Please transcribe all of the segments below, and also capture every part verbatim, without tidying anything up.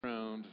Around.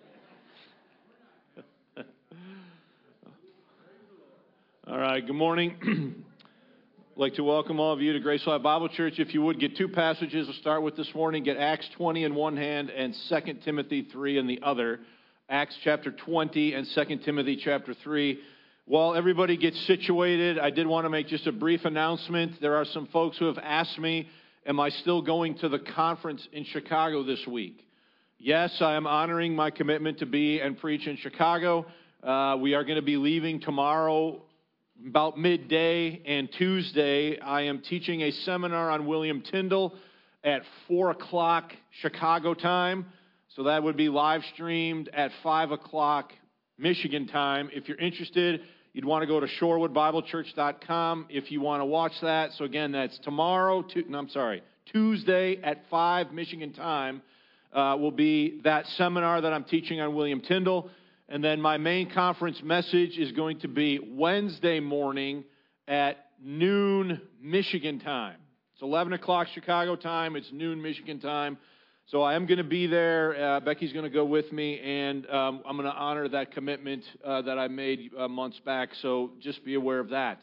All right, good morning. I'd like to welcome all of you to Grace Life Bible Church. If you would, get two passages to start with this morning. Get Acts twenty in one hand and Second Timothy three in the other. Acts chapter twenty and Second Timothy chapter three. While everybody gets situated, I did want to make just a brief announcement. There are some folks who have asked me, am I still going to the conference in Chicago this week? Yes, I am honoring my commitment to be and preach in Chicago. Uh, we are going to be leaving tomorrow about midday, and Tuesday I am teaching a seminar on William Tyndale at four o'clock Chicago time. So that would be live streamed at five o'clock Michigan time. If you're interested, you'd want to go to shorewood bible church dot com if you want to watch that. So again, that's tomorrow, to, no, I'm sorry, Tuesday at five Michigan time. Uh, will be that seminar that I'm teaching on William Tyndale. And then my main conference message is going to be Wednesday morning at noon Michigan time. It's eleven o'clock Chicago time. It's noon Michigan time. So I am going to be there. Uh, Becky's going to go with me, and um, I'm going to honor that commitment uh, that I made uh, months back. So just be aware of that.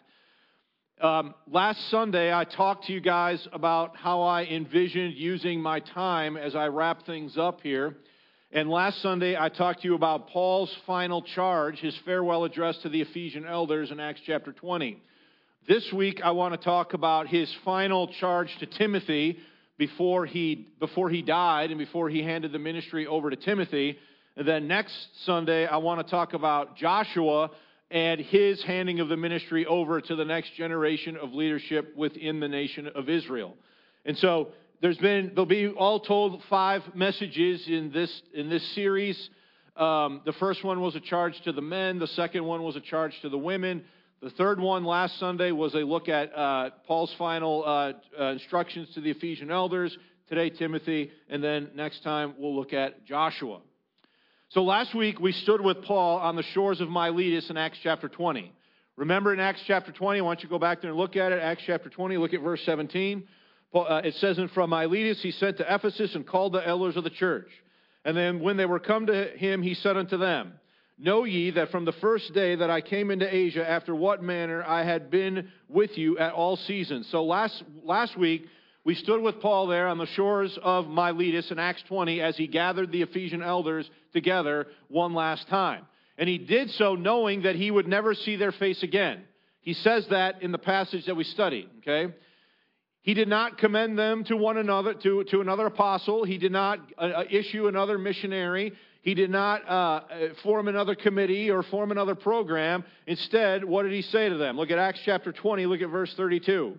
Um, last Sunday, I talked to you guys about how I envisioned using my time as I wrap things up here. And last Sunday, I talked to you about Paul's final charge, his farewell address to the Ephesian elders in Acts chapter twenty. This week, I want to talk about his final charge to Timothy before he, before he died and before he handed the ministry over to Timothy. And then next Sunday, I want to talk about Joshua and his handing of the ministry over to the next generation of leadership within the nation of Israel. And so there's been, there'll be all told five messages in this in this series. Um, the first one was a charge to the men. The second one was a charge to the women. The third one last Sunday was a look at uh, Paul's final uh, uh, instructions to the Ephesian elders. Today, Timothy. And then next time, we'll look at Joshua. So last week, we stood with Paul on the shores of Miletus in Acts chapter twenty. Remember in Acts chapter twenty, I want you to go back there and look at it. Acts chapter twenty, look at verse seventeen. Paul, uh, it says, and from Miletus he sent to Ephesus and called the elders of the church. And then when they were come to him, he said unto them, know ye that from the first day that I came into Asia, after what manner I had been with you at all seasons. So last last week, we stood with Paul there on the shores of Miletus in Acts twenty as he gathered the Ephesian elders together one last time. And he did so knowing that he would never see their face again. He says that in the passage that we studied, okay? He did not commend them to one another, to, to another apostle. He did not uh, issue another missionary. He did not uh, form another committee or form another program. Instead, what did he say to them? Look at Acts chapter twenty, look at verse thirty-two.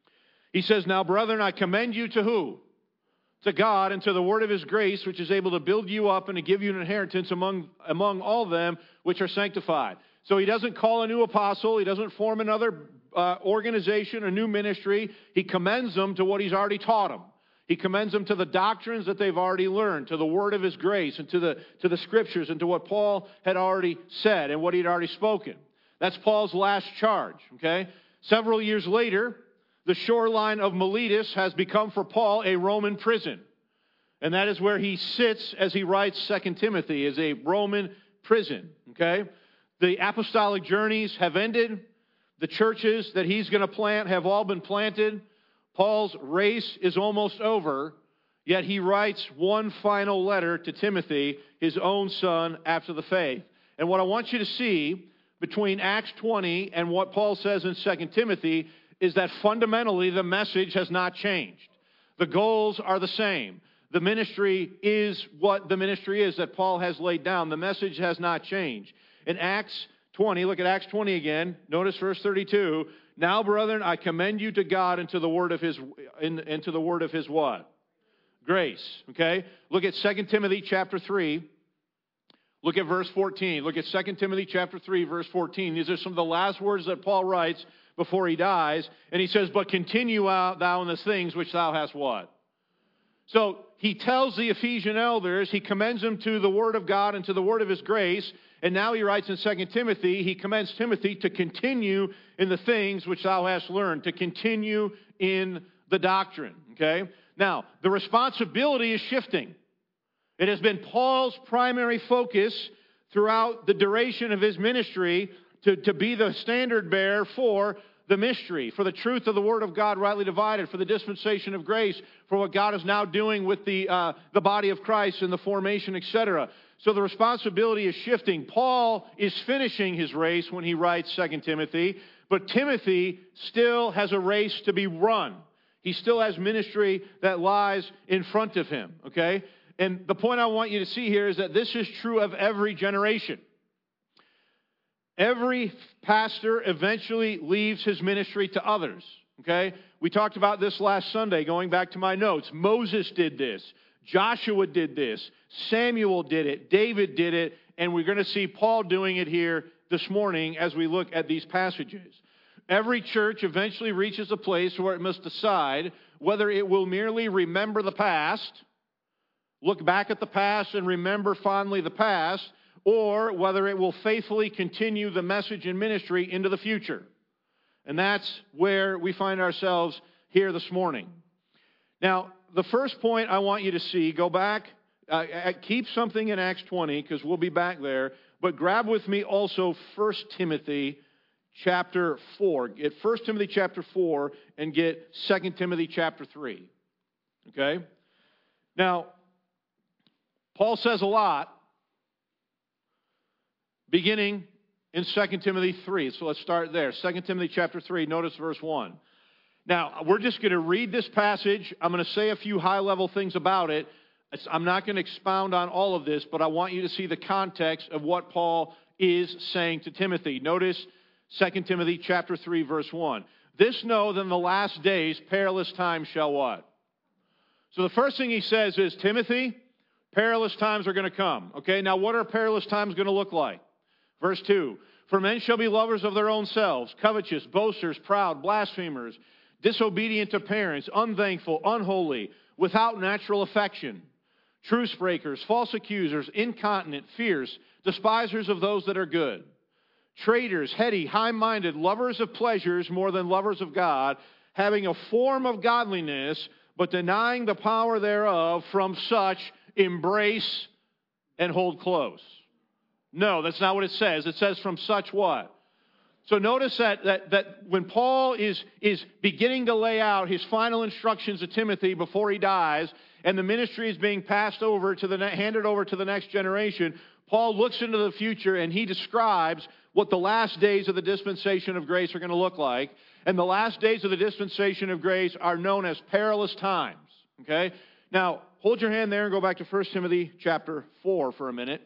He says, now, brethren, I commend you to who? To God and to the word of his grace, which is able to build you up and to give you an inheritance among, among all them which are sanctified. So he doesn't call a new apostle. He doesn't form another uh, organization, a new ministry. He commends them to what he's already taught them. He commends them to the doctrines that they've already learned, to the word of his grace, and to the, to the scriptures, and to what Paul had already said and what he'd already spoken. That's Paul's last charge, okay? Several years later, the shoreline of Miletus has become for Paul a Roman prison. And that is where he sits as he writes Second Timothy, as a Roman prison, okay? The apostolic journeys have ended. The churches that he's going to plant have all been planted. Paul's race is almost over, yet he writes one final letter to Timothy, his own son, after the faith. And what I want you to see between Acts twenty and what Paul says in Second Timothy is that fundamentally the message has not changed. The goals are the same. The ministry is what the ministry is that Paul has laid down. The message has not changed. In Acts twenty, look at Acts twenty again. Notice verse thirty-two. Now, brethren, I commend you to God and to the word of his, and, and to the word of his what? Grace. Okay? Look at Second Timothy chapter three. Look at verse fourteen. Look at Second Timothy chapter three, verse fourteen. These are some of the last words that Paul writes before he dies. And he says, but continue out thou in the things which thou hast what? So he tells the Ephesian elders, he commends them to the word of God and to the word of his grace. And now he writes in Second Timothy, he commends Timothy to continue in the things which thou hast learned, to continue in the doctrine. Okay? Now, the responsibility is shifting. It has been Paul's primary focus throughout the duration of his ministry to, to be the standard bearer for the mystery, for the truth of the Word of God rightly divided, for the dispensation of grace, for what God is now doing with the, uh, the body of Christ and the formation, et cetera. So the responsibility is shifting. Paul is finishing his race when he writes Second Timothy, but Timothy still has a race to be run. He still has ministry that lies in front of him, okay? And the point I want you to see here is that this is true of every generation. Every pastor eventually leaves his ministry to others, okay? We talked about this last Sunday, going back to my notes. Moses did this. Joshua did this. Samuel did it. David did it. And we're going to see Paul doing it here this morning as we look at these passages. Every church eventually reaches a place where it must decide whether it will merely remember the past, look back at the past and remember fondly the past, or whether it will faithfully continue the message and ministry into the future. And that's where we find ourselves here this morning. Now, the first point I want you to see, go back, uh, keep something in Acts twenty, because we'll be back there, but grab with me also First Timothy chapter four. Get First Timothy chapter four and get Second Timothy chapter three. Okay? Now, Paul says a lot, beginning in Second Timothy three. So let's start there. Second Timothy chapter three, notice verse one. Now, we're just going to read this passage. I'm going to say a few high-level things about it. I'm not going to expound on all of this, but I want you to see the context of what Paul is saying to Timothy. Notice Second Timothy chapter three, verse one. This know that in the last days perilous times shall what? So the first thing he says is, Timothy, perilous times are going to come. Okay, now what are perilous times going to look like? Verse two, for men shall be lovers of their own selves, covetous, boasters, proud, blasphemers, disobedient to parents, unthankful, unholy, without natural affection, truce breakers, false accusers, incontinent, fierce, despisers of those that are good, traitors, heady, high-minded, lovers of pleasures more than lovers of God, having a form of godliness, but denying the power thereof. From such embrace and hold close. No, that's not what it says. It says from such what? So notice that, that, that when Paul is, is beginning to lay out his final instructions to Timothy before he dies, and the ministry is being passed over to the, handed over to the next generation, Paul looks into the future and he describes what the last days of the dispensation of grace are going to look like. And the last days of the dispensation of grace are known as perilous times. Okay? Now, hold your hand there and go back to First Timothy chapter four for a minute.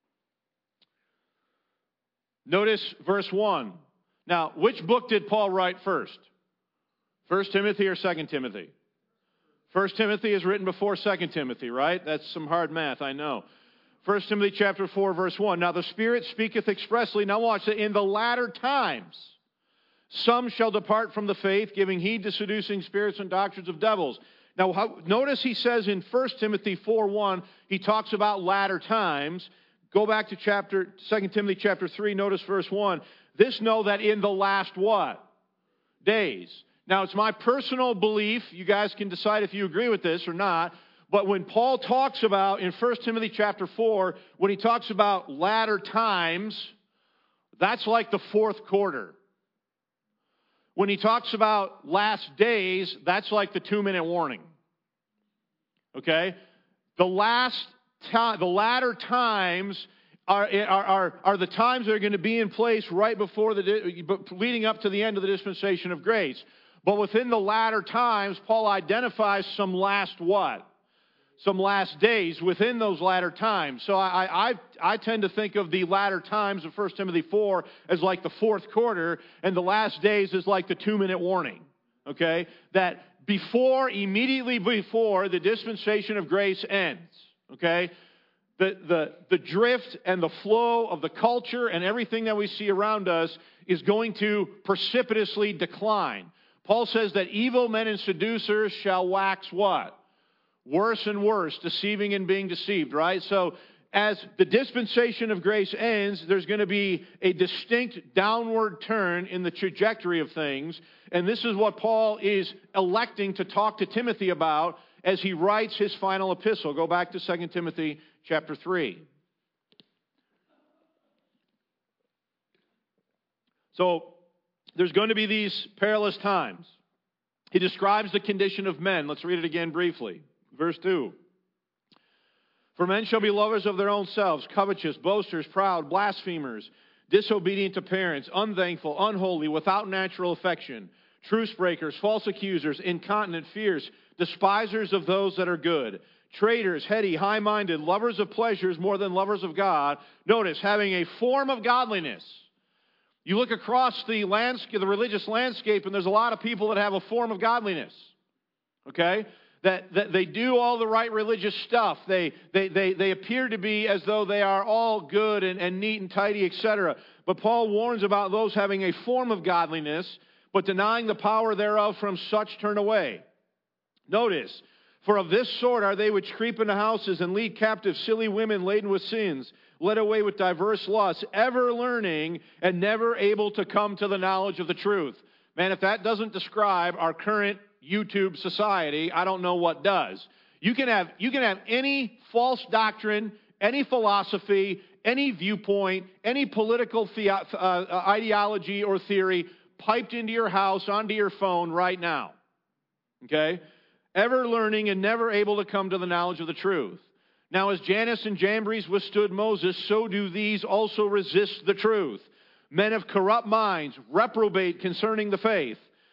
Notice verse one. Now, which book did Paul write first? First Timothy or Second Timothy? First Timothy is written before Second Timothy, right? That's some hard math, I know. First Timothy chapter four, verse one. Now the Spirit speaketh expressly. Now watch that. In the latter times, some shall depart from the faith, giving heed to seducing spirits and doctrines of devils. Now how, notice he says in First Timothy four one, he talks about latter times. Go back to chapter Second Timothy chapter three, notice verse one. This know that in the last what? Days. Now, it's my personal belief, you guys can decide if you agree with this or not, but when Paul talks about, in First Timothy chapter four, when he talks about latter times, that's like the fourth quarter. When he talks about last days, that's like the two-minute warning. Okay? The last time, the latter times Are, are, are the times that are going to be in place right before the, leading up to the end of the dispensation of grace. But within the latter times, Paul identifies some last what? Some last days within those latter times. So I, I, I tend to think of the latter times of First Timothy four as like the fourth quarter, and the last days as like the two-minute warning. Okay? That before, immediately before the dispensation of grace ends. Okay? The, the, the drift and the flow of the culture and everything that we see around us is going to precipitously decline. Paul says that evil men and seducers shall wax what? Worse and worse, deceiving and being deceived, right? So as the dispensation of grace ends, there's going to be a distinct downward turn in the trajectory of things. And this is what Paul is electing to talk to Timothy about as he writes his final epistle. Go back to Second Timothy chapter three. So, there's going to be these perilous times. He describes the condition of men. Let's read it again briefly. Verse two. For men shall be lovers of their own selves, covetous, boasters, proud, blasphemers, disobedient to parents, unthankful, unholy, without natural affection, truce breakers, false accusers, incontinent, fierce, despisers of those that are good, traitors, heady, high-minded, lovers of pleasures more than lovers of God. Notice, having a form of godliness. You look across the landscape, the religious landscape, and there's a lot of people that have a form of godliness. Okay? That, that they do all the right religious stuff. They, they, they, they appear to be as though they are all good and, and neat and tidy, et cetera. But Paul warns about those having a form of godliness, but denying the power thereof, from such turn away. Notice, for of this sort are they which creep into houses and lead captive silly women laden with sins, led away with diverse lusts, ever learning and never able to come to the knowledge of the truth. Man, if that doesn't describe our current YouTube society, I don't know what does. You can have, you can have any false doctrine, any philosophy, any viewpoint, any political the, uh, ideology or theory piped into your house, onto your phone right now. Okay? Ever learning and never able to come to the knowledge of the truth. Now, as Jannes and Jambres withstood Moses, so do these also resist the truth. Men of corrupt minds reprobate concerning the faith.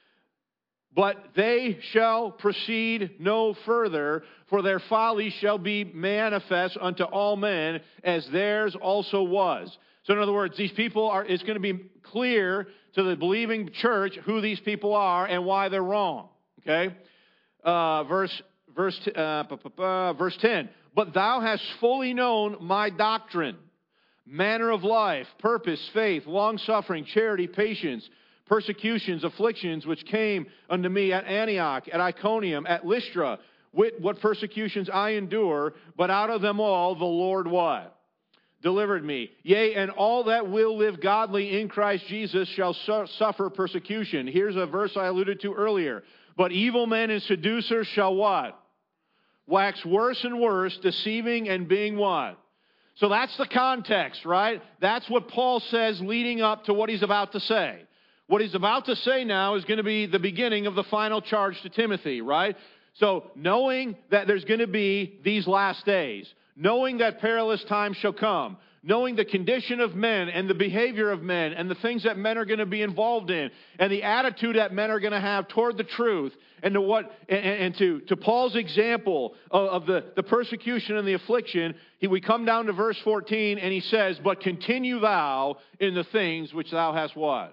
But they shall proceed no further, for their folly shall be manifest unto all men, as theirs also was. So in other words, these people are, it's going to be clear to the believing church who these people are and why they're wrong. Okay? Uh, verse, verse, uh, verse ten. But thou hast fully known my doctrine, manner of life, purpose, faith, long-suffering, charity, patience, persecutions, afflictions, which came unto me at Antioch, at Iconium, at Lystra, with what persecutions I endure, but out of them all the Lord what? Delivered me. Yea, and all that will live godly in Christ Jesus shall su- suffer persecution. Here's a verse I alluded to earlier. But evil men and seducers shall what? Wax worse and worse, deceiving and being what? So that's the context, right? That's what Paul says leading up to what he's about to say. What he's about to say now is going to be the beginning of the final charge to Timothy, right? So knowing that there's going to be these last days, knowing that perilous times shall come, knowing the condition of men and the behavior of men and the things that men are going to be involved in and the attitude that men are going to have toward the truth, and to what and, and to, to Paul's example of, of the, the persecution and the affliction, he, we come down to verse fourteen and he says, but continue thou in the things which thou hast what?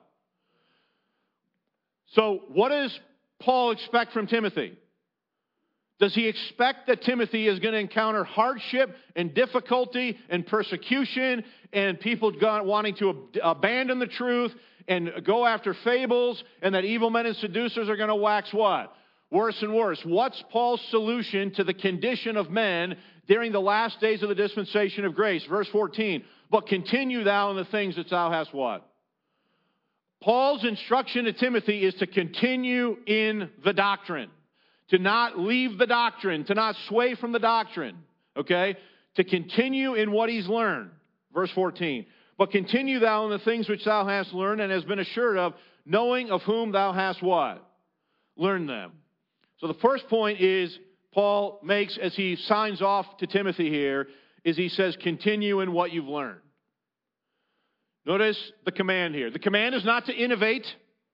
So what does Paul expect from Timothy? Does he expect that Timothy is going to encounter hardship and difficulty and persecution and people wanting to abandon the truth and go after fables, and that evil men and seducers are going to wax what? Worse and worse. What's Paul's solution to the condition of men during the last days of the dispensation of grace? Verse fourteen, but continue thou in the things that thou hast what? Paul's instruction to Timothy is to continue in the doctrine. To not leave the doctrine, to not sway from the doctrine, okay? To continue in what he's learned. Verse fourteen. But continue thou in the things which thou hast learned and hast been assured of, knowing of whom thou hast what? Learned them. So the first point is Paul makes as he signs off to Timothy here, is he says, continue in what you've learned. Notice the command here. The command is not to innovate.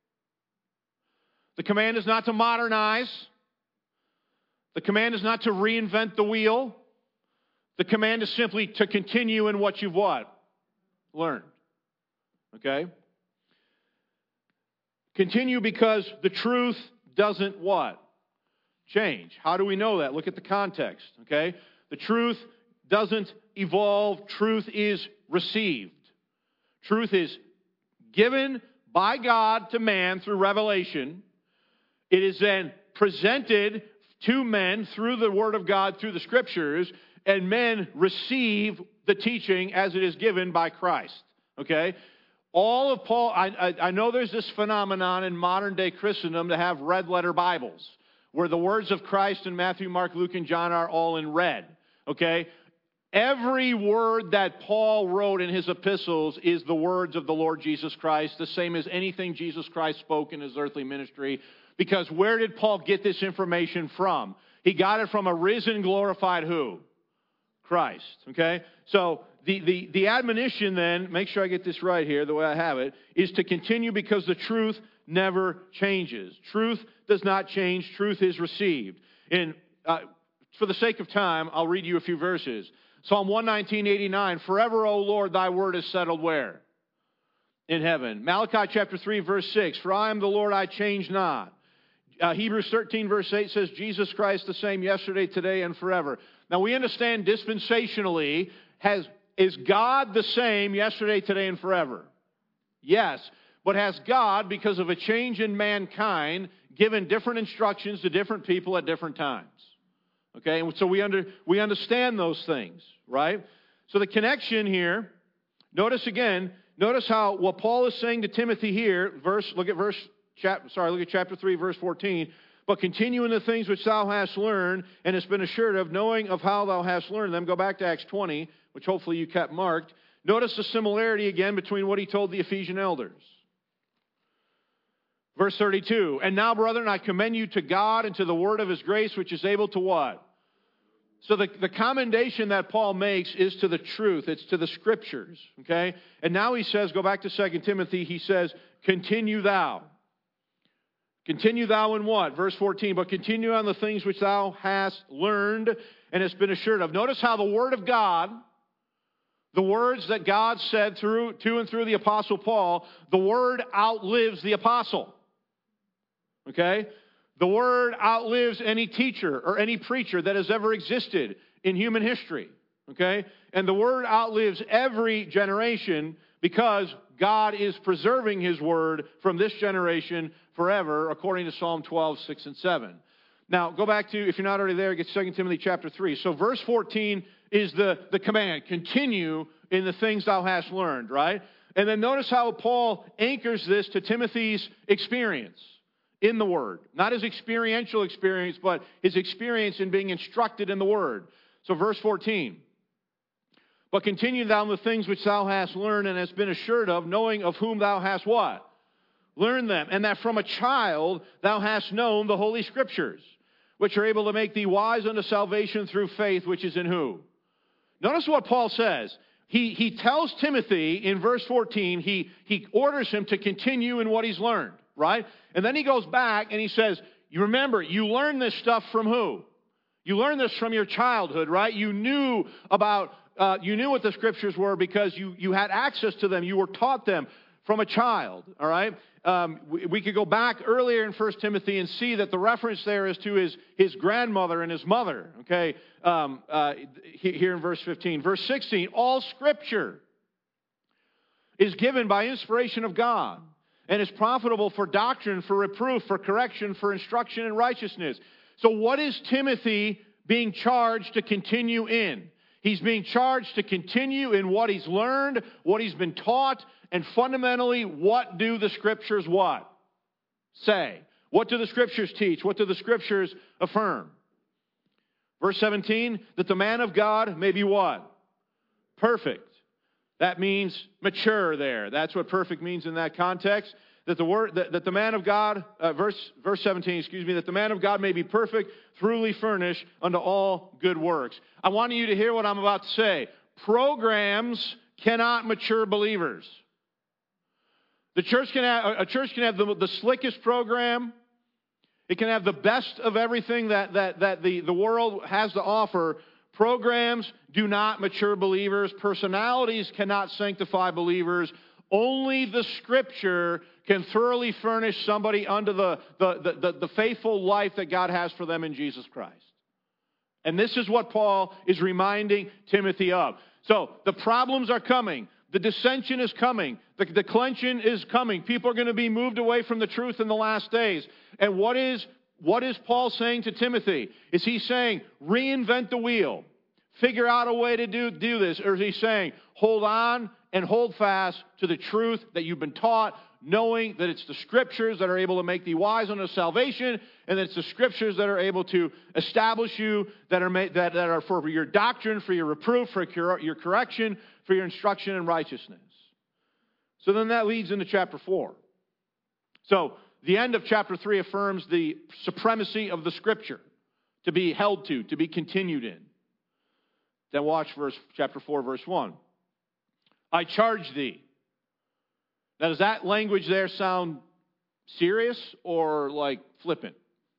The command is not to modernize. The command is not to reinvent the wheel. The command is simply to continue in what you've what? Learned. Okay? Continue because the truth doesn't what? Change. How do we know that? Look at the context. Okay? The truth doesn't evolve. Truth is received. Truth is given by God to man through revelation. It is then presented to men through the Word of God, through the Scriptures, and men receive the teaching as it is given by Christ. Okay? All of Paul, I, I, I know there's this phenomenon in modern day Christendom to have red letter Bibles, where the words of Christ in Matthew, Mark, Luke, and John are all in red. Okay? Every word that Paul wrote in his epistles is the words of the Lord Jesus Christ, the same as anything Jesus Christ spoke in his earthly ministry. Because where did Paul get this information from? He got it from a risen, glorified who? Christ. Okay? So the, the, the admonition then, make sure I get this right here, the way I have it, is to continue because the truth never changes. Truth does not change. Truth is received. And uh, for the sake of time, I'll read you a few verses. Psalm one nineteen, eighty-nine, forever, O Lord, thy word is settled where? In heaven. Malachi chapter three, verse six, for I am the Lord, I change not. Uh, Hebrews thirteen, verse eight says, Jesus Christ the same yesterday, today, and forever. Now we understand dispensationally, has, is God the same yesterday, today, and forever? Yes. But has God, because of a change in mankind, given different instructions to different people at different times? Okay, and so we under we understand those things, right? So the connection here, notice again, notice how what Paul is saying to Timothy here, verse, look at verse, chap, sorry, look at chapter three, verse fourteen. But continue in the things which thou hast learned, and hast been assured of, knowing of how thou hast learned them. Go back to Acts twenty, which hopefully you kept marked. Notice the similarity again between what he told the Ephesian elders. Verse thirty-two, and now, brethren, I commend you to God and to the word of his grace, which is able to what? So the, the commendation that Paul makes is to the truth. It's to the scriptures, okay? And now he says, go back to Second Timothy, he says, continue thou. Continue thou in what? Verse fourteen, but continue on the things which thou hast learned and hast been assured of. Notice how the word of God, the words that God said through to and through the Apostle Paul, the word outlives the apostle. Okay? The word outlives any teacher or any preacher that has ever existed in human history. Okay? And the word outlives every generation because God is preserving his word from this generation forever, according to Psalm twelve, six and seven. Now, go back to, if you're not already there, get Second Timothy chapter three. So verse fourteen is the, the command. Continue in the things thou hast learned, right? And then notice how Paul anchors this to Timothy's experience in the Word. Not his experiential experience, but his experience in being instructed in the Word. So verse fourteen. But continue thou in the things which thou hast learned and hast been assured of, knowing of whom thou hast what? Learned them. And that from a child thou hast known the Holy Scriptures, which are able to make thee wise unto salvation through faith, which is in who? Notice what Paul says. He, he tells Timothy in verse fourteen, he, he orders him to continue in what he's learned, right? And then he goes back and he says, you remember, you learned this stuff from who? You learned this from your childhood, right? You knew about, uh, you knew what the Scriptures were because you, you had access to them. You were taught them from a child, all right? Um, we, we could go back earlier in First Timothy and see that the reference there is to his, his grandmother and his mother, okay? Um, uh, here in verse fifteen. Verse sixteen, all Scripture is given by inspiration of God and is profitable for doctrine, for reproof, for correction, for instruction in righteousness. So what is Timothy being charged to continue in? He's being charged to continue in what he's learned, what he's been taught, and fundamentally, what do the Scriptures what? Say. What do the Scriptures teach? What do the Scriptures affirm? Verse seventeen, that the man of God may be what? Perfect. That means mature there. That's what perfect means in that context. That the word, that, that the man of God, uh, verse, verse seventeen, excuse me, that the man of God may be perfect, truly furnished unto all good works. I want you to hear what I'm about to say. Programs cannot mature believers. The church can have, a church can have the, the slickest program. It can have the best of everything that, that, that the, the world has to offer. Programs do not mature believers. Personalities cannot sanctify believers. Only the Scripture can thoroughly furnish somebody unto the, the, the, the, the faithful life that God has for them in Jesus Christ. And this is what Paul is reminding Timothy of. So the problems are coming. The dissension is coming. The declension is coming. People are going to be moved away from the truth in the last days. And what is, what is Paul saying to Timothy? Is he saying, reinvent the wheel? Figure out a way to do, do this? Or is he saying, hold on and hold fast to the truth that you've been taught, knowing that it's the Scriptures that are able to make thee wise unto salvation, and that it's the Scriptures that are able to establish you, that are, made, that, that are for your doctrine, for your reproof, for your correction, for your instruction in righteousness. So then that leads into chapter four. So the end of chapter three affirms the supremacy of the Scripture to be held to, to be continued in. Then watch verse chapter four, verse one. I charge thee. Now, does that language there sound serious or like flippant?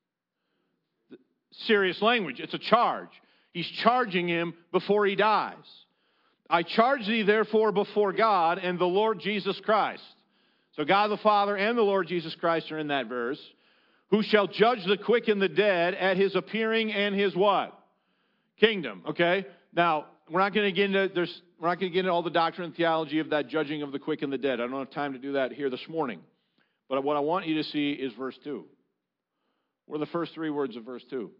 Serious language. It's a charge. He's charging him before he dies. I charge thee, therefore, before God and the Lord Jesus Christ. So God the Father and the Lord Jesus Christ are in that verse. Who shall judge the quick and the dead at his appearing and his what? Kingdom. Okay? Now, we're not going to get into there's we're not going to get into all the doctrine and theology of that judging of the quick and the dead. I don't have time to do that here this morning. But what I want you to see is verse two. What are the first three words of verse two?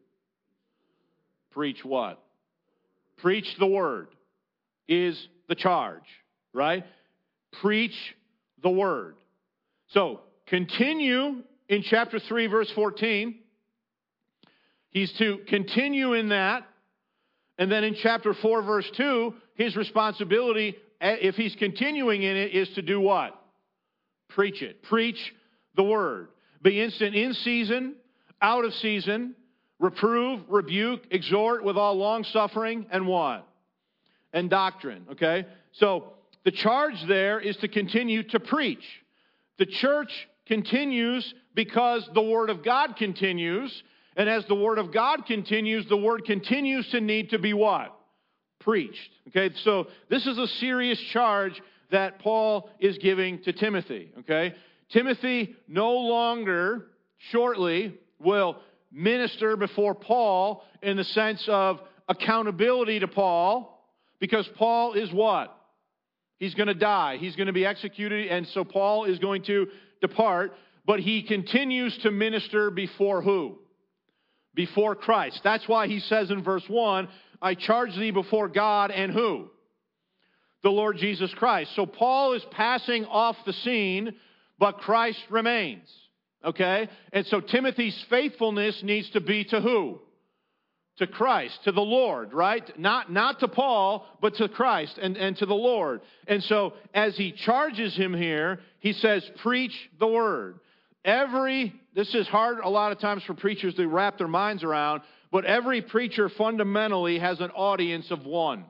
Preach what? Preach the word is the charge, right? Preach the word. So, continue in chapter three, verse fourteen. He's to continue in that. And then in chapter four, verse two, his responsibility, if he's continuing in it, is to do what? Preach it. Preach the word. Be instant in season, out of season, reprove, rebuke, exhort with all long-suffering, and what? And doctrine, okay? So the charge there is to continue to preach. The church continues because the Word of God continues. And as the Word of God continues, the Word continues to need to be what? Preached. Okay, so this is a serious charge that Paul is giving to Timothy. Okay, Timothy no longer, shortly, will minister before Paul in the sense of accountability to Paul, because Paul is what? He's going to die. He's going to be executed, and so Paul is going to depart, but he continues to minister before who? Before Christ. That's why he says in verse one, I charge thee before God and who? The Lord Jesus Christ. So Paul is passing off the scene, but Christ remains. Okay? And so Timothy's faithfulness needs to be to who? To Christ, to the Lord, right? Not, not to Paul, but to Christ and, and to the Lord. And so as he charges him here, he says, preach the word. Every, this is hard a lot of times for preachers to wrap their minds around, but every preacher fundamentally has an audience of one.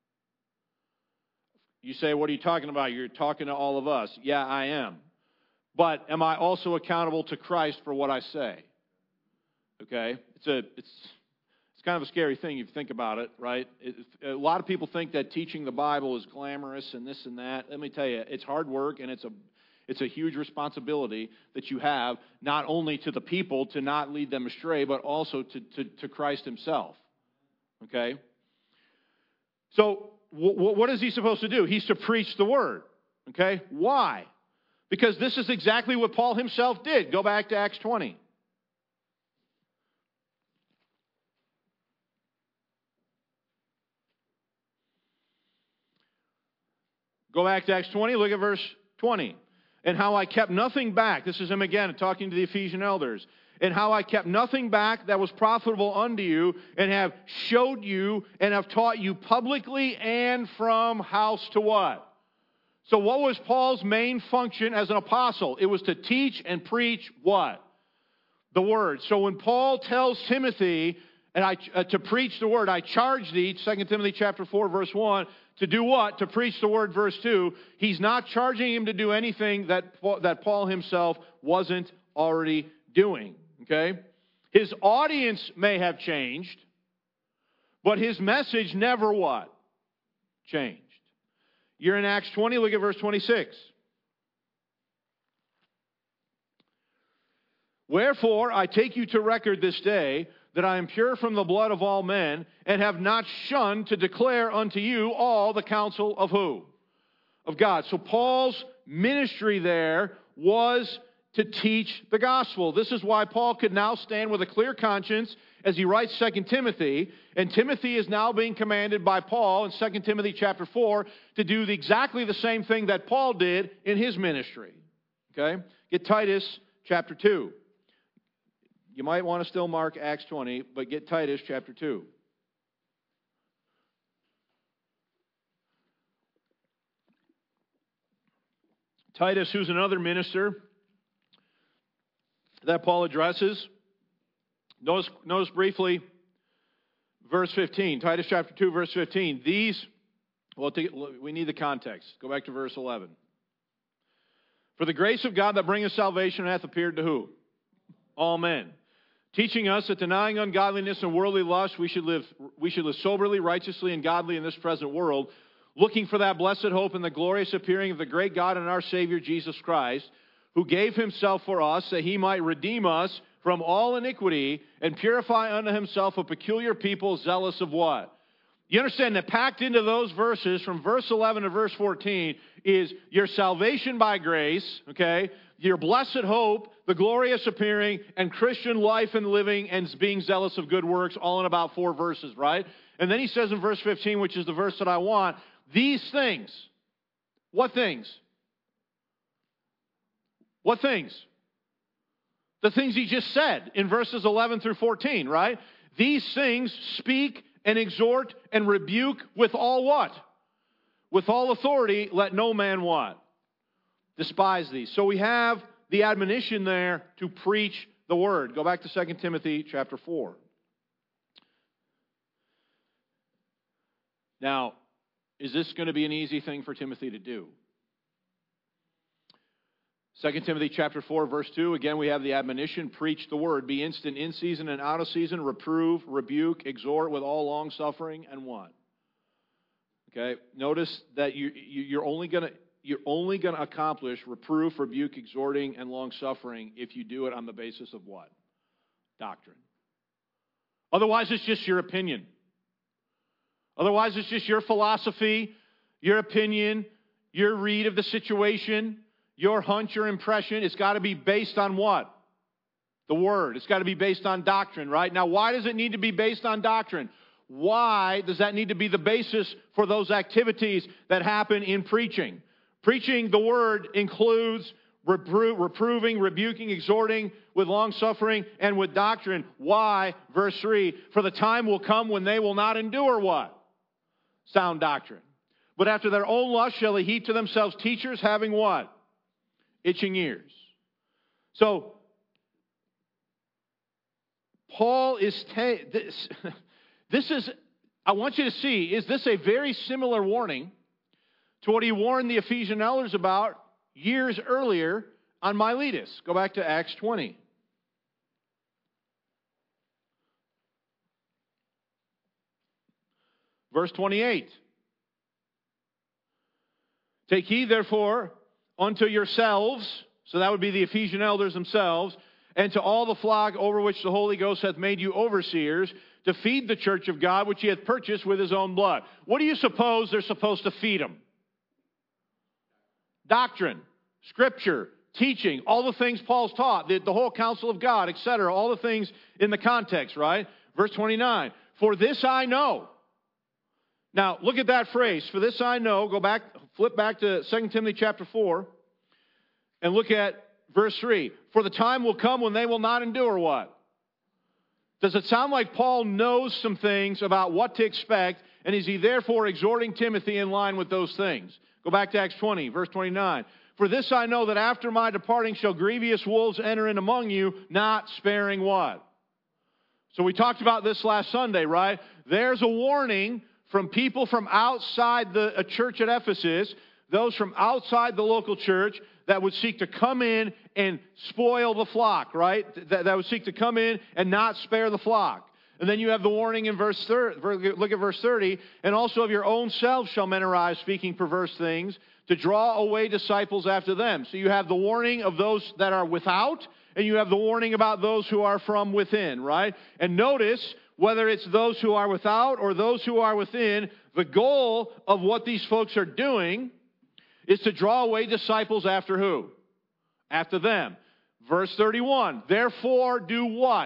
You say, what are you talking about? You're talking to all of us. Yeah, I am. But am I also accountable to Christ for what I say? Okay? It's a, it's, it's kind of a scary thing if you think about it, right? It, a lot of people think that teaching the Bible is glamorous and this and that. Let me tell you, it's hard work and it's a It's a huge responsibility that you have, not only to the people to not lead them astray, but also to, to, to Christ himself. Okay? So, w- w- what is he supposed to do? He's to preach the word. Okay? Why? Because this is exactly what Paul himself did. Go back to Acts twenty. Go back to Acts twenty, look at verse twenty. And how I kept nothing back. This is him again talking to the Ephesian elders. And how I kept nothing back that was profitable unto you, and have showed you and have taught you publicly and from house to what? So what was Paul's main function as an apostle? It was to teach and preach what? The word. So when Paul tells Timothy and I uh, to preach the word, I charge thee, Second Timothy chapter four, verse one, to do what? To preach the word, verse two. He's not charging him to do anything that, that Paul himself wasn't already doing. Okay? His audience may have changed, but his message never what? Changed. You're in Acts twenty, look at verse twenty-six. Wherefore I take you to record this day that I am pure from the blood of all men, and have not shunned to declare unto you all the counsel of who? Of God. So Paul's ministry there was to teach the gospel. This is why Paul could now stand with a clear conscience as he writes Second Timothy, and Timothy is now being commanded by Paul in Second Timothy chapter four to do exactly the same thing that Paul did in his ministry. Okay? Get Titus chapter two. You might want to still mark Acts twenty, but get Titus chapter two. Titus, who's another minister that Paul addresses. Notice, notice briefly verse fifteen. Titus chapter two, verse fifteen. These, well, we need the context. Go back to verse eleven. For the grace of God that bringeth salvation hath appeared to who? All men. Teaching us that denying ungodliness and worldly lust, we should live, we should live soberly, righteously, and godly in this present world, looking for that blessed hope and the glorious appearing of the great God and our Savior Jesus Christ, who gave himself for us that he might redeem us from all iniquity and purify unto himself a peculiar people zealous of what? You understand that packed into those verses from verse eleven to verse fourteen is your salvation by grace, okay, your blessed hope, the glorious appearing, and Christian life and living and being zealous of good works, all in about four verses, right? And then he says in verse fifteen, which is the verse that I want, these things. What things? What things? The things he just said in verses eleven through fourteen, right? These things speak and exhort and rebuke with all what? With all authority, let no man what? Despise these. So we have the admonition there to preach the word. Go back to Second Timothy chapter four. Now, is this going to be an easy thing for Timothy to do? Second Timothy chapter four, verse two, again we have the admonition, preach the word, be instant in season and out of season, reprove, rebuke, exhort with all long suffering, and what? Okay, notice that you, you, you're only going to you're only going to accomplish reproof, rebuke, exhorting, and long suffering if you do it on the basis of what? Doctrine. Otherwise, it's just your opinion. Otherwise, it's just your philosophy, your opinion, your read of the situation, your hunch, your impression. It's got to be based on what? The Word. It's got to be based on doctrine, right? Now, why does it need to be based on doctrine? Why does that need to be the basis for those activities that happen in preaching? Preaching the Word includes repro- reproving, rebuking, exhorting with long suffering and with doctrine. Why? Verse three, for the time will come when they will not endure what? Sound doctrine. But after their own lust shall they heap to themselves teachers having what? Itching ears. So, Paul is, ta- this, this is, I want you to see, is this a very similar warning to what he warned the Ephesian elders about years earlier on Miletus? Go back to Acts twenty. Verse twenty-eight. Take heed, therefore, unto yourselves, so that would be the Ephesian elders themselves, and to all the flock over which the Holy Ghost hath made you overseers, to feed the church of God, which he hath purchased with his own blood. What do you suppose they're supposed to feed them? Doctrine, Scripture, teaching, all the things Paul's taught, the, the whole counsel of God, et cetera, all the things in the context, right? Verse twenty-nine, for this I know. Now, look at that phrase, for this I know. Go back, flip back to Second Timothy chapter four, and look at verse three. For the time will come when they will not endure what? Does it sound like Paul knows some things about what to expect, and is he therefore exhorting Timothy in line with those things? Go back to Acts twenty, verse twenty-nine. For this I know that after my departing shall grievous wolves enter in among you, not sparing what? So we talked about this last Sunday, right? There's a warning from people from outside the a church at Ephesus, those from outside the local church that would seek to come in and spoil the flock, right? That, that would seek to come in and not spare the flock. And then you have the warning in verse thirty, look at verse thirty, and also of your own selves shall men arise speaking perverse things to draw away disciples after them. So you have the warning of those that are without, and you have the warning about those who are from within, right? And notice, whether it's those who are without or those who are within, the goal of what these folks are doing is to draw away disciples after who? After them. Verse thirty-one, therefore do what?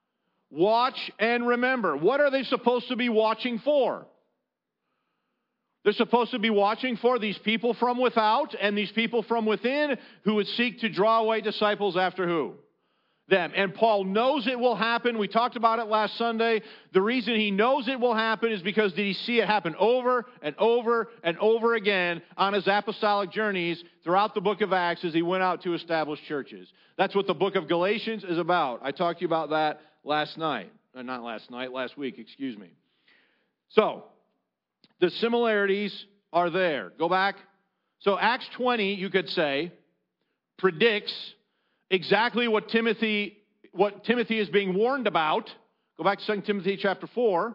Watch and remember. What are they supposed to be watching for? They're supposed to be watching for these people from without and these people from within who would seek to draw away disciples after who? Them. And Paul knows it will happen. We talked about it last Sunday. The reason he knows it will happen is because did he see it happen over and over and over again on his apostolic journeys throughout the book of Acts as he went out to establish churches. That's what the book of Galatians is about. I talked to you about that last night. Uh, not last night, last week, excuse me. So, the similarities are there. Go back. So Acts twenty, you could say, predicts exactly what Timothy, what Timothy is being warned about. Go back to Second Timothy chapter four.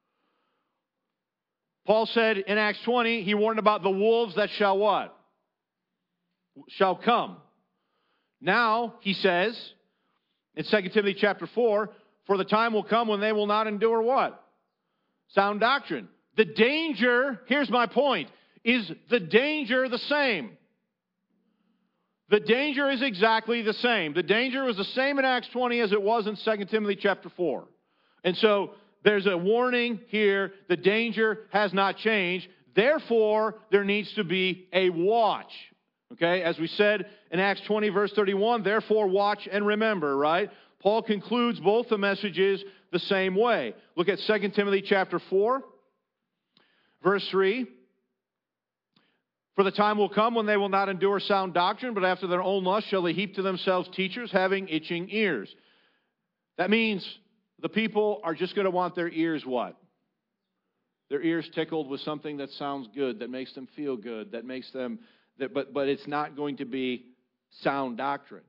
Paul said in Acts twenty, he warned about the wolves that shall what? Shall come. Now, he says, in Second Timothy chapter four, for the time will come when they will not endure what? Sound doctrine. The danger, here's my point, is the danger the same? The danger is exactly the same. The danger was the same in Acts twenty as it was in Second Timothy chapter four. And so there's a warning here. The danger has not changed. Therefore, there needs to be a watch. Okay, as we said in Acts twenty, verse thirty-one, therefore watch and remember, right? Paul concludes both the messages the same way. Look at Second Timothy chapter four. Verse three, for the time will come when they will not endure sound doctrine, but after their own lust shall they heap to themselves teachers having itching ears. That means the people are just going to want their ears what? Their ears tickled with something that sounds good, that makes them feel good, that makes them, that, but, but it's not going to be sound doctrine.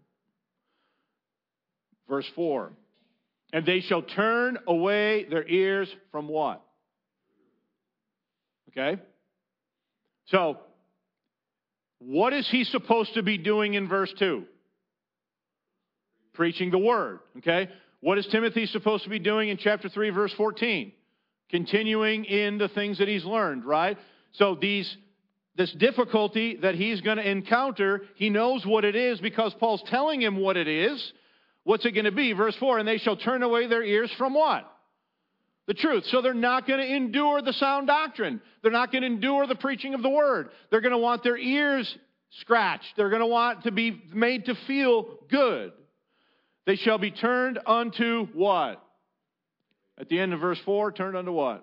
Verse four, and they shall turn away their ears from what? Okay? So, what is he supposed to be doing in verse two? Preaching the word. Okay? What is Timothy supposed to be doing in chapter three, verse fourteen? Continuing in the things that he's learned, right? So these, this difficulty that he's going to encounter, he knows what it is because Paul's telling him what it is. What's it going to be? Verse four, and they shall turn away their ears from what? The truth. So they're not going to endure the sound doctrine. They're not going to endure the preaching of the word. They're going to want their ears scratched. They're going to want to be made to feel good. They shall be turned unto what? At the end of verse four, turned unto what?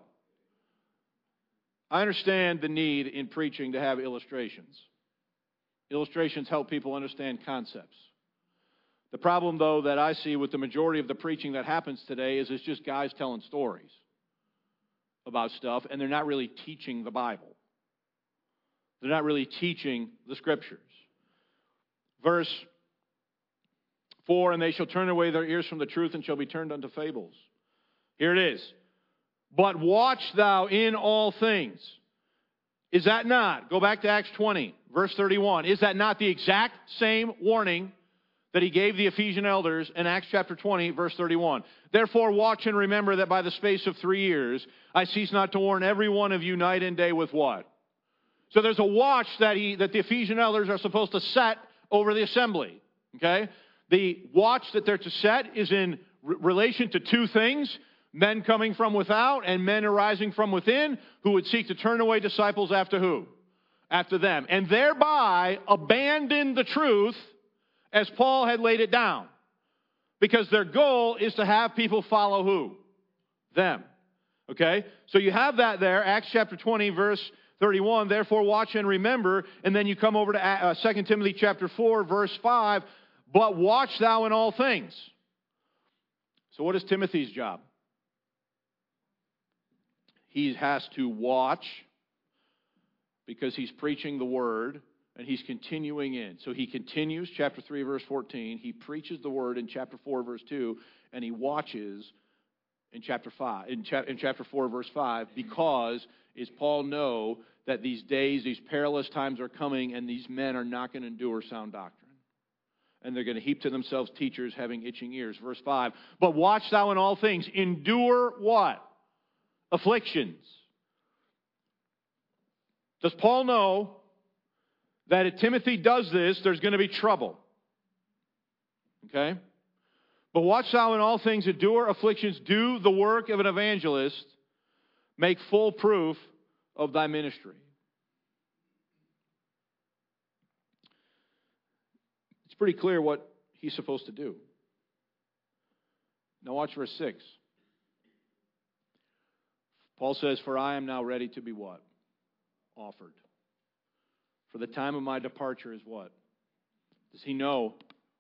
I understand the need in preaching to have illustrations. Illustrations help people understand concepts. The problem, though, that I see with the majority of the preaching that happens today is it's just guys telling stories about stuff, and they're not really teaching the Bible. They're not really teaching the Scriptures. Verse four, and they shall turn away their ears from the truth and shall be turned unto fables. Here it is. But watch thou in all things. Is that not, go back to Acts twenty, verse thirty-one, is that not the exact same warning that he gave the Ephesian elders in Acts chapter twenty, verse thirty-one? Therefore watch and remember that by the space of three years I cease not to warn every one of you night and day with what? So there's a watch that he that the Ephesian elders are supposed to set over the assembly. Okay? The watch that they're to set is in re- relation to two things: men coming from without and men arising from within who would seek to turn away disciples after who? After them. And thereby abandon the truth as Paul had laid it down. Because their goal is to have people follow who? Them. Okay? So you have that there, Acts chapter twenty, verse thirty-one, therefore watch and remember, and then you come over to uh, Second Timothy chapter four, verse five, but watch thou in all things. So what is Timothy's job? He has to watch because he's preaching the word and he's continuing in. So he continues, chapter three, verse fourteen. He preaches the word in chapter four, verse two, and he watches in chapter five, in, cha- in chapter four, verse five, because is Paul know that these days, these perilous times are coming, and these men are not going to endure sound doctrine. And they're going to heap to themselves teachers having itching ears. Verse five, but watch thou in all things. Endure what? Afflictions. Does Paul know that if Timothy does this, there's going to be trouble? Okay? But watch thou in all things, endure afflictions, do the work of an evangelist, make full proof of thy ministry. It's pretty clear what he's supposed to do. Now watch verse six. Paul says, for I am now ready to be what? Offered. For the time of my departure is what? Does he know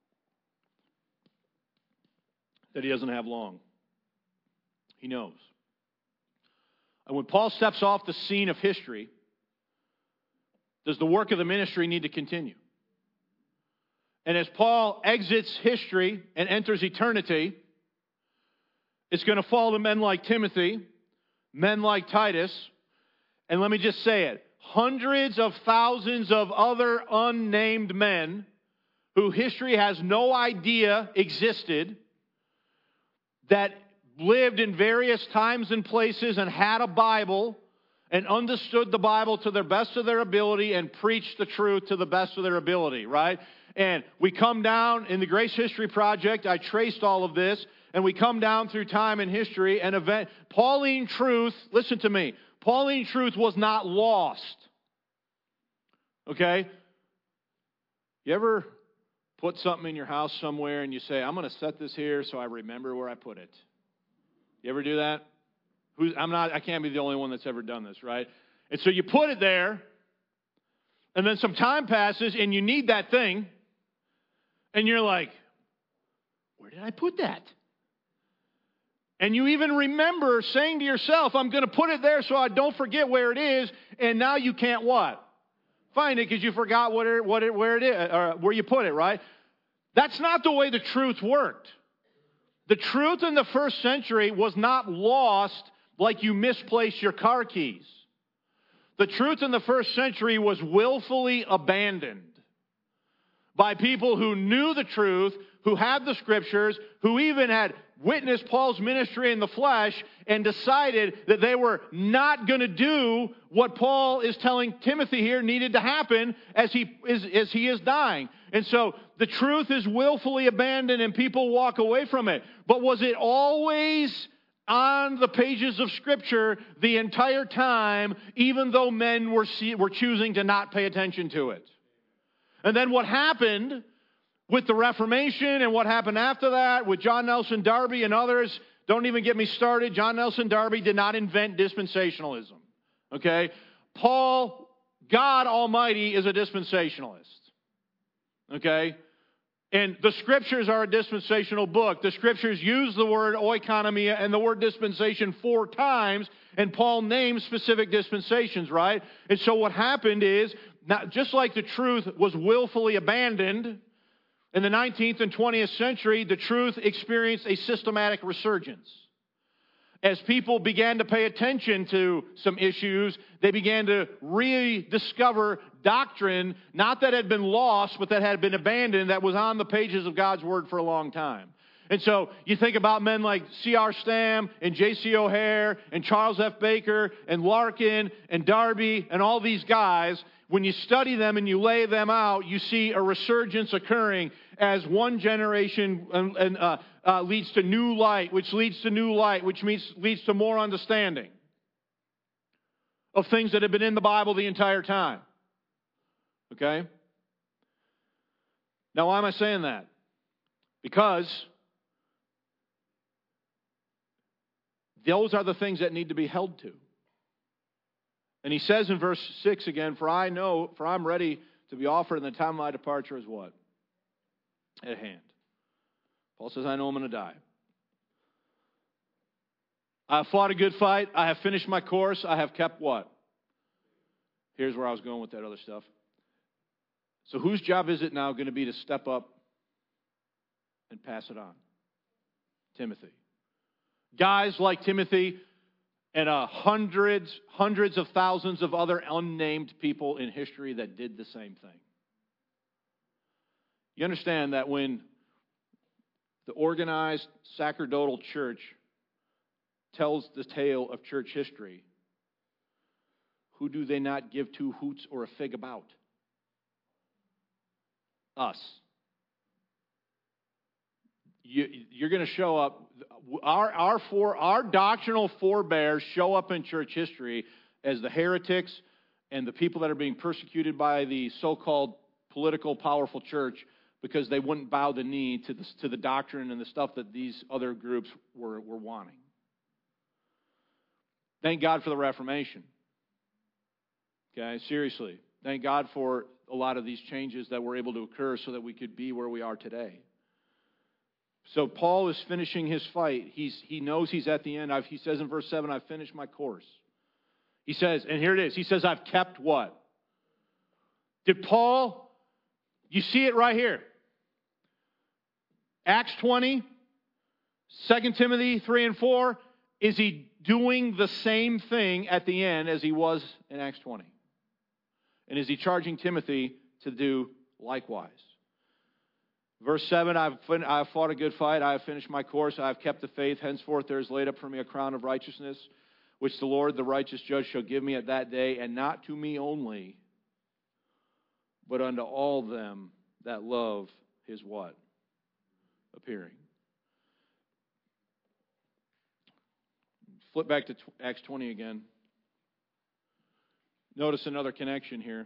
that he doesn't have long? He knows. And when Paul steps off the scene of history, does the work of the ministry need to continue? And as Paul exits history and enters eternity, it's going to fall to men like Timothy, men like Titus, and let me just say it, hundreds of thousands of other unnamed men who history has no idea existed, that lived in various times and places and had a Bible and understood the Bible to the best of their ability and preached the truth to the best of their ability, right? And we come down in the Grace History Project, I traced all of this, and we come down through time and history and event. Pauline truth, listen to me, Pauline truth was not lost. Okay? You ever put something in your house somewhere and you say, I'm going to set this here so I remember where I put it? You ever do that? Who's, I'm not, I can't be the only one that's ever done this, right? And so you put it there, and then some time passes and you need that thing, and you're like, where did I put that? And you even remember saying to yourself, I'm going to put it there so I don't forget where it is, and now you can't what? Find it because you forgot what it, what it, where it is, or where you put it, right? That's not the way the truth worked. The truth in the first century was not lost like you misplaced your car keys. The truth in the first century was willfully abandoned by people who knew the truth, who had the scriptures, who even had witnessed Paul's ministry in the flesh and decided that they were not going to do what Paul is telling Timothy here needed to happen as he is, as he is dying. And so the truth is willfully abandoned and people walk away from it. But was it always on the pages of Scripture the entire time, even though men were, see, were choosing to not pay attention to it? And then what happened with the Reformation and what happened after that with John Nelson Darby and others, don't even get me started. John Nelson Darby did not invent dispensationalism. Okay? Paul, God Almighty, is a dispensationalist. Okay? And the Scriptures are a dispensational book. The Scriptures use the word oikonomia and the word dispensation four times, and Paul names specific dispensations, right? And so what happened is, not, just like the truth was willfully abandoned, in the nineteenth and twentieth century, the truth experienced a systematic resurgence. As people began to pay attention to some issues, they began to rediscover doctrine, not that had been lost, but that had been abandoned, that was on the pages of God's Word for a long time. And so you think about men like C R Stam and J C O'Hare and Charles F. Baker and Larkin and Darby and all these guys. When you study them and you lay them out, you see a resurgence occurring as one generation and, and, uh, uh, leads to new light, which leads to new light, which means, leads to more understanding of things that have been in the Bible the entire time. Okay? Now, why am I saying that? Because those are the things that need to be held to. And he says in verse six again, for I know, for I'm ready to be offered, and the time of my departure is what? At hand. Paul says, I know I'm going to die. I have fought a good fight. I have finished my course. I have kept what? Here's where I was going with that other stuff. So whose job is it now going to be to step up and pass it on? Timothy. Guys like Timothy and uh, hundreds, hundreds of thousands of other unnamed people in history that did the same thing. You understand that when the organized sacerdotal church tells the tale of church history, who do they not give two hoots or a fig about? Us. You, you're going to show up. Our our for our doctrinal forebears show up in church history as the heretics and the people that are being persecuted by the so-called political, powerful church because they wouldn't bow the knee to the, to the doctrine and the stuff that these other groups were, were wanting. Thank God for the Reformation. Okay, seriously. Thank God for a lot of these changes that were able to occur so that we could be where we are today. So Paul is finishing his fight. He's, he knows he's at the end. I've, he says in verse seven, I've finished my course. He says, and here it is, he says, I've kept what? Did Paul, you see it right here. Acts twenty, Second Timothy three and four, is he doing the same thing at the end as he was in Acts twenty? And is he charging Timothy to do likewise? Verse seven, I've, fin- I've fought a good fight, I have finished my course, I have kept the faith, henceforth there is laid up for me a crown of righteousness, which the Lord, the righteous judge, shall give me at that day, and not to me only, but unto all them that love his what? Appearing. Flip back to Acts twenty again. Notice another connection here.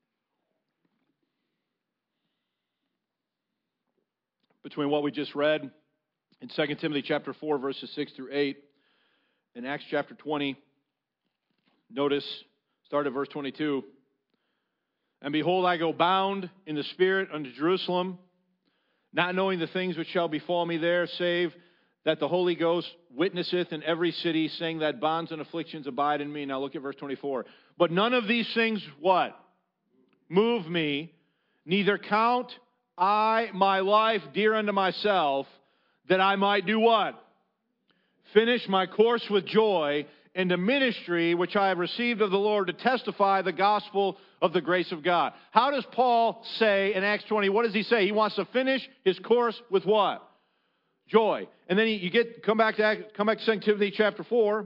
Between what we just read in Second Timothy chapter four, verses six through eight, and Acts chapter twenty. Notice, start at verse twenty-two. And behold, I go bound in the Spirit unto Jerusalem, not knowing the things which shall befall me there, save that the Holy Ghost witnesseth in every city, saying that bonds and afflictions abide in me. Now look at verse twenty-four. But none of these things, what? Move me, neither count I my life dear unto myself, that I might do what? Finish my course with joy in the ministry which I have received of the Lord to testify the gospel of the grace of God. How does Paul say in Acts twenty, what does he say? He wants to finish his course with what? Joy. And then you get come back to come back to Second Timothy chapter four.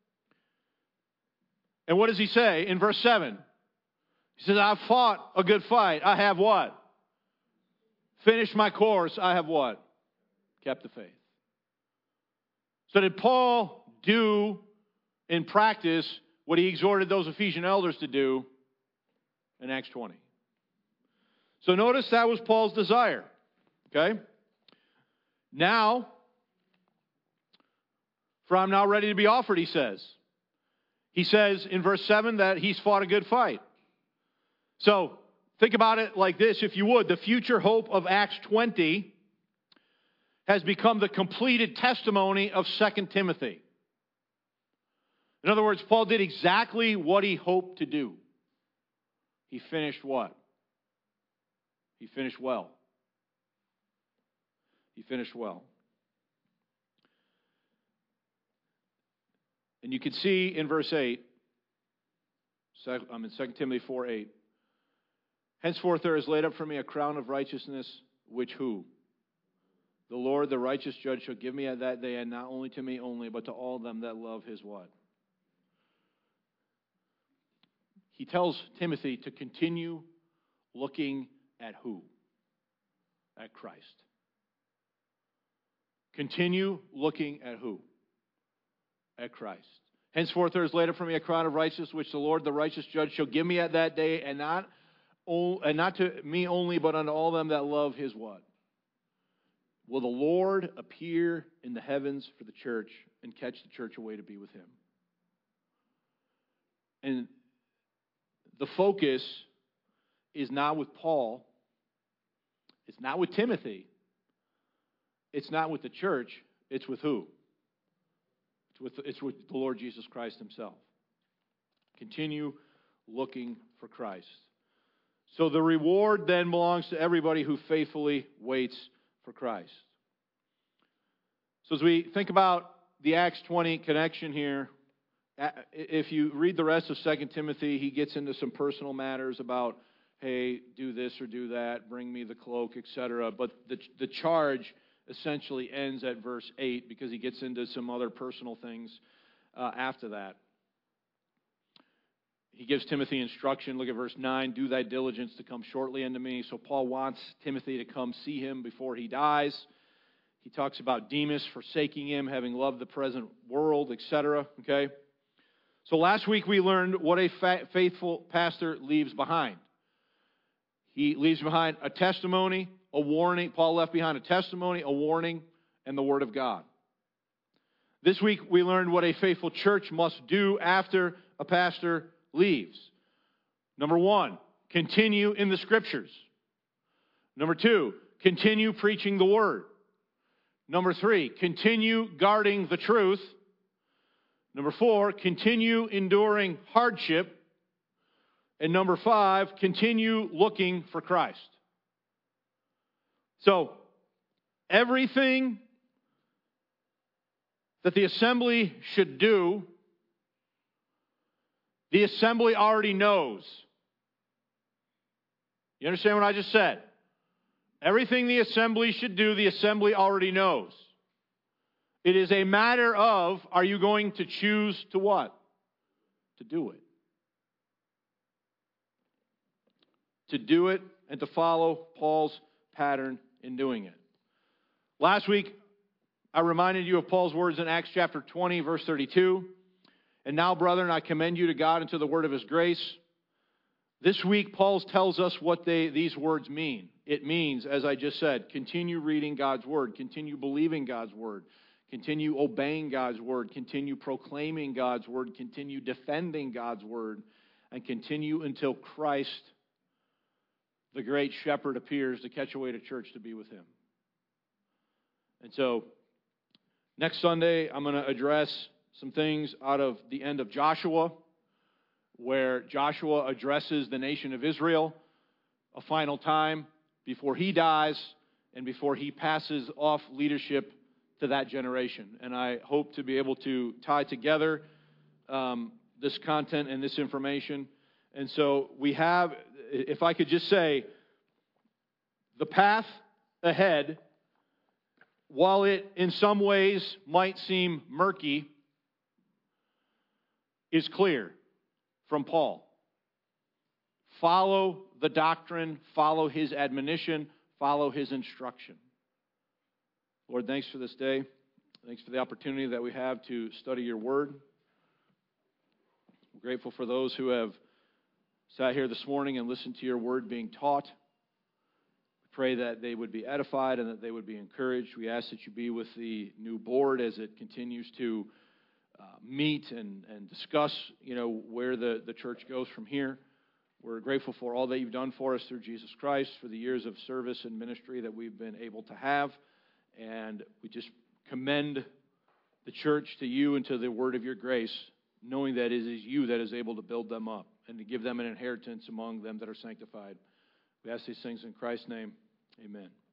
And what does he say in verse seven? He says, I've fought a good fight. I have what? Finished my course. I have what? Kept the faith. So did Paul do in practice what he exhorted those Ephesian elders to do in Acts twenty? So notice that was Paul's desire. Okay? Now, for I'm now ready to be offered, he says. He says in verse seven that he's fought a good fight. So, think about it like this, if you would. The future hope of Acts twenty has become the completed testimony of Second Timothy. In other words, Paul did exactly what he hoped to do. He finished what? He finished well. He finished well. And you can see in verse eight, I'm in Second Timothy four eight. Henceforth there is laid up for me a crown of righteousness, which who? The Lord, the righteous judge, shall give me at that day, and not only to me only, but to all them that love his what? He tells Timothy to continue looking at who? At Christ. Continue looking at who? At Christ. Henceforth there is laid up for me a crown of righteousness, which the Lord, the righteous judge, shall give me at that day, and not, and not to me only, but unto all them that love his what? Will the Lord appear in the heavens for the church and catch the church away to be with him? And the focus is not with Paul. It's not with Timothy. It's not with the church. It's with who? It's with, it's with the Lord Jesus Christ himself. Continue looking for Christ. So the reward then belongs to everybody who faithfully waits for Christ. So as we think about the Acts twenty connection here, if you read the rest of Second Timothy, he gets into some personal matters about, hey, do this or do that, bring me the cloak, et cetera. But the, the charge essentially ends at verse eight because he gets into some other personal things uh, after that. He gives Timothy instruction. Look at verse nine. Do thy diligence to come shortly unto me. So Paul wants Timothy to come see him before he dies. He talks about Demas forsaking him, having loved the present world, et cetera. Okay? So last week we learned what a fa- faithful pastor leaves behind. He leaves behind a testimony, a warning. Paul left behind a testimony, a warning, and the Word of God. This week we learned what a faithful church must do after a pastor leaves. Number one, continue in the Scriptures. Number two, continue preaching the Word. Number three, continue guarding the truth. Number four, continue enduring hardship. And number five, continue looking for Christ. So, everything that the assembly should do, the assembly already knows. You understand what I just said? Everything the assembly should do, the assembly already knows. It is a matter of, are you going to choose to what? To do it. To do it and to follow Paul's pattern in doing it. Last week, I reminded you of Paul's words in Acts chapter twenty, verse thirty-two. And now, brethren, I commend you to God and to the word of his grace. This week, Paul tells us what they, these words mean. It means, as I just said, continue reading God's word, continue believing God's word, continue obeying God's word, continue proclaiming God's word, continue defending God's word, and continue until Christ, the great shepherd, appears to catch away to church to be with him. And so, next Sunday, I'm going to address some things out of the end of Joshua, where Joshua addresses the nation of Israel a final time before he dies and before he passes off leadership to that generation. And I hope to be able to tie together um, this content and this information. And so we have, if I could just say, the path ahead, while it in some ways might seem murky, is clear from Paul. Follow the doctrine, follow his admonition, follow his instruction. Lord, thanks for this day. Thanks for the opportunity that we have to study your word. I'm grateful for those who have sat here this morning and listened to your word being taught. We pray that they would be edified and that they would be encouraged. We ask that you be with the new board as it continues to uh, meet and, and discuss, you know, where the, the church goes from here. We're grateful for all that you've done for us through Jesus Christ, for the years of service and ministry that we've been able to have. And we just commend the church to you and to the word of your grace, knowing that it is you that is able to build them up and to give them an inheritance among them that are sanctified. We ask these things in Christ's name. Amen.